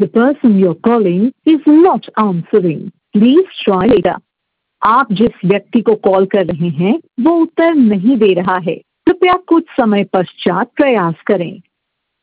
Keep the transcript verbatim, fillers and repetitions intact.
The person you're calling is not answering. Please try later. आप जिस व्यक्ति को कॉल कर रहे हैं वो उत्तर नहीं दे रहा है। कृपया कुछ समय पश्चात प्रयास करें।